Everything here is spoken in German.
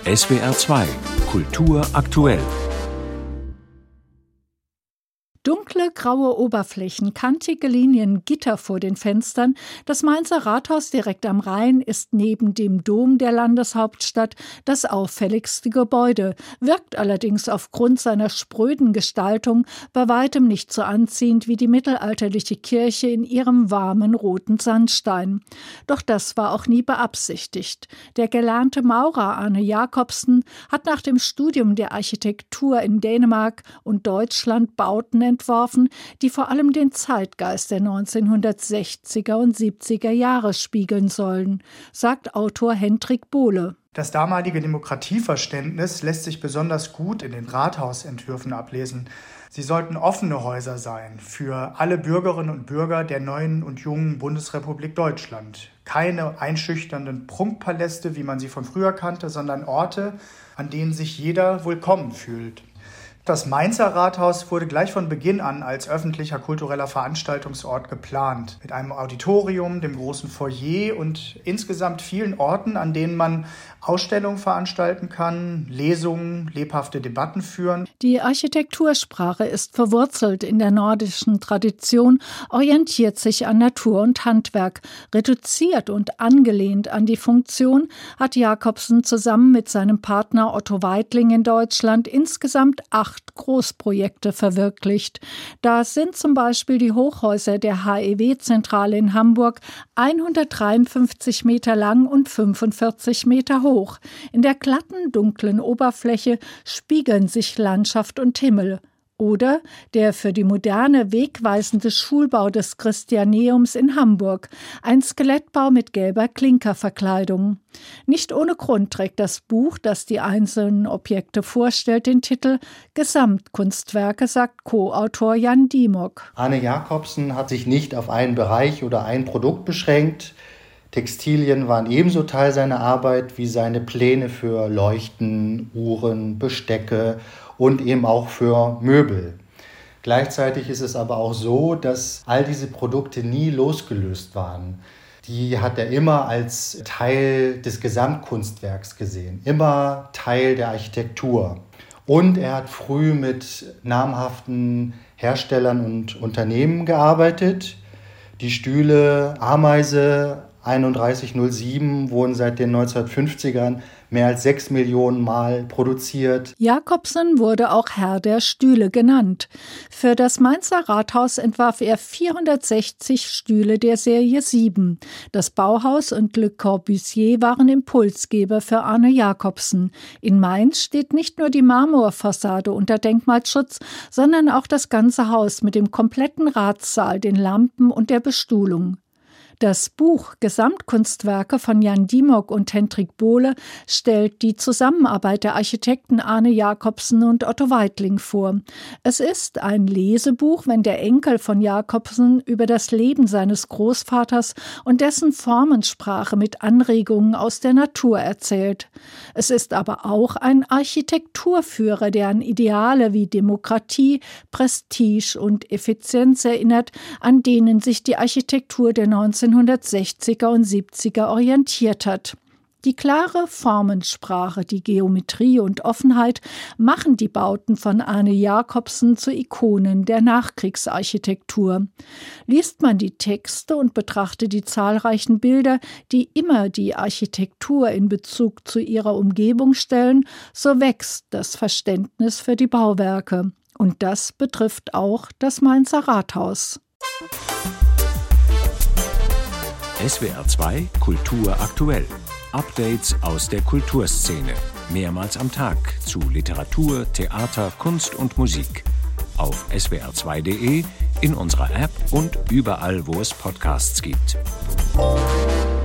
SWR 2 Kultur aktuell. Dunkle, graue Oberflächen, kantige Linien, Gitter vor den Fenstern. Das Mainzer Rathaus direkt am Rhein ist neben dem Dom der Landeshauptstadt das auffälligste Gebäude, wirkt allerdings aufgrund seiner spröden Gestaltung bei weitem nicht so anziehend wie die mittelalterliche Kirche in ihrem warmen roten Sandstein. Doch das war auch nie beabsichtigt. Der gelernte Maurer Arne Jacobsen hat nach dem Studium der Architektur in Dänemark und Deutschland Bauten entworfen, die vor allem den Zeitgeist der 1960er und 70er Jahre spiegeln sollen, sagt Autor Hendrik Bohle. Das damalige Demokratieverständnis lässt sich besonders gut in den Rathausentwürfen ablesen. Sie sollten offene Häuser sein für alle Bürgerinnen und Bürger der neuen und jungen Bundesrepublik Deutschland. Keine einschüchternden Prunkpaläste, wie man sie von früher kannte, sondern Orte, an denen sich jeder willkommen fühlt. Das Mainzer Rathaus wurde gleich von Beginn an als öffentlicher kultureller Veranstaltungsort geplant. Mit einem Auditorium, dem großen Foyer und insgesamt vielen Orten, an denen man Ausstellungen veranstalten kann, Lesungen, lebhafte Debatten führen. Die Architektursprache ist verwurzelt in der nordischen Tradition, orientiert sich an Natur und Handwerk. Reduziert und angelehnt an die Funktion hat Jacobsen zusammen mit seinem Partner Otto Weitling in Deutschland insgesamt 8 Großprojekte verwirklicht. Da sind zum Beispiel die Hochhäuser der HEW-Zentrale in Hamburg 153 Meter lang und 45 Meter hoch. In der glatten, dunklen Oberfläche spiegeln sich Landschaft und Himmel. Oder der für die Moderne wegweisende Schulbau des Christianeums in Hamburg, ein Skelettbau mit gelber Klinkerverkleidung. Nicht ohne Grund trägt das Buch, das die einzelnen Objekte vorstellt, den Titel Gesamtkunstwerke, sagt Co-Autor Jan Dimok. Arne Jacobsen hat sich nicht auf einen Bereich oder ein Produkt beschränkt. Textilien waren ebenso Teil seiner Arbeit wie seine Pläne für Leuchten, Uhren, Bestecke und eben auch für Möbel. Gleichzeitig ist es aber auch so, dass all diese Produkte nie losgelöst waren. Die hat er immer als Teil des Gesamtkunstwerks gesehen, immer Teil der Architektur. Und er hat früh mit namhaften Herstellern und Unternehmen gearbeitet. Die Stühle Ameise 3107 wurden seit den 1950ern mehr als 6 Millionen Mal produziert. Jacobsen wurde auch Herr der Stühle genannt. Für das Mainzer Rathaus entwarf er 460 Stühle der Serie 7. Das Bauhaus und Le Corbusier waren Impulsgeber für Arne Jacobsen. In Mainz steht nicht nur die Marmorfassade unter Denkmalschutz, sondern auch das ganze Haus mit dem kompletten Ratssaal, den Lampen und der Bestuhlung. Das Buch Gesamtkunstwerke von Jan Dimok und Hendrik Bohle stellt die Zusammenarbeit der Architekten Arne Jacobsen und Otto Weitling vor. Es ist ein Lesebuch, wenn der Enkel von Jacobsen über das Leben seines Großvaters und dessen Formensprache mit Anregungen aus der Natur erzählt. Es ist aber auch ein Architekturführer, der an Ideale wie Demokratie, Prestige und Effizienz erinnert, an denen sich die Architektur der 1960er und 70er orientiert hat. Die klare Formensprache, die Geometrie und Offenheit machen die Bauten von Arne Jacobsen zu Ikonen der Nachkriegsarchitektur. Liest man die Texte und betrachtet die zahlreichen Bilder, die immer die Architektur in Bezug zu ihrer Umgebung stellen, so wächst das Verständnis für die Bauwerke. Und das betrifft auch das Mainzer Rathaus. SWR 2 Kultur aktuell. Updates aus der Kulturszene. Mehrmals am Tag zu Literatur, Theater, Kunst und Musik. Auf swr2.de, in unserer App und überall, wo es Podcasts gibt.